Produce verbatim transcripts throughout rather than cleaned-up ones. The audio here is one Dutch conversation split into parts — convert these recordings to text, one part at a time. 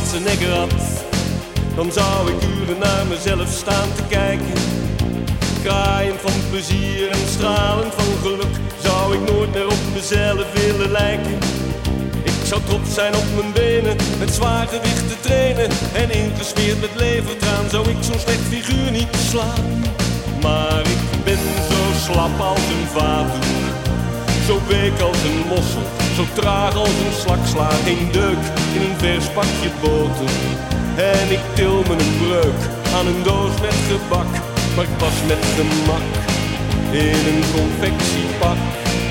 Schwarzenegger had, dan zou ik uren naar mezelf staan te kijken. Kraaien van plezier en stralend van geluk, zou ik nooit meer op mezelf willen lijken. Ik zou trots zijn op mijn benen, met zwaar gewicht te trainen. En ingesmeerd met levertraan zou ik zo'n slecht figuur niet slaan. Maar ik ben zo slap als een vaatdoek, zo week als een mossel, zo traag als een slak. Sla geen deuk in een vers pakje boter. En ik til me een breuk aan een doos met gebak. Maar ik was met gemak in een confectiepak.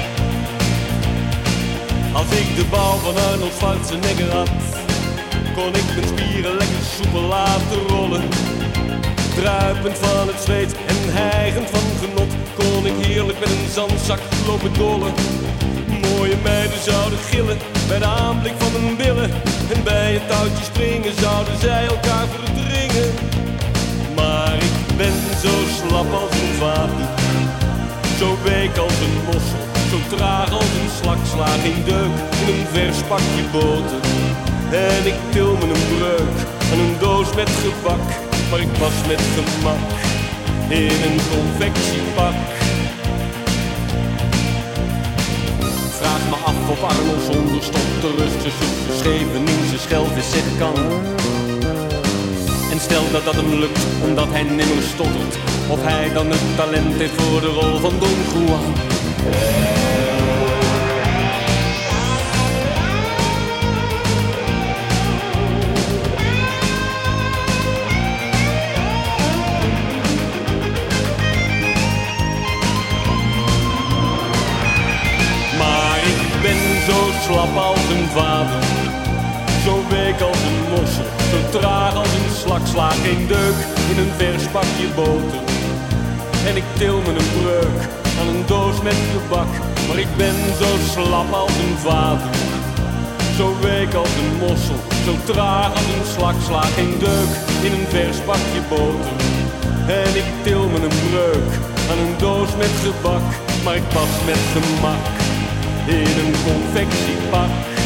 Als ik de bouw van Arnold Schwarzenegger had, kon ik mijn spieren lekker soepel laten rollen. Druipend van het zweet en hijgend van genot, kon ik heerlijk met een zandzak lopen dollen. Mooie meiden zouden gillen bij de aanblik van mijn billen. En bij het touwtje springen zouden zij elkaar verdringen. Maar ik ben zo slap als een vaatdoek, zo week als een mossel, zo traag als een slak. Sla geen deuk in een vers pakje boter. En ik til me een breuk aan een doos met gebak. Maar ik was met gemak in een confectiepak. Vraag me af of Arnold zonder stop te rusten zo'n Scheveningse schelvis zich kan. En stel dat dat hem lukt, omdat hij nimmer stottert, of hij dan het talent heeft voor de rol van Don Juan. Maar ik ben zo slap als een vader, zo week als een mossel, zo traag als een slak. Sla geen deuk in een vers pakje boter. En ik til me een breuk aan een doos met gebak. Maar ik ben zo slap als een vaatdoek, zo week als een mossel, zo traag als een slak. Sla geen deuk in een vers pakje boter. En ik til me een breuk aan een doos met gebak. Maar ik pas met gemak in een confectiepak.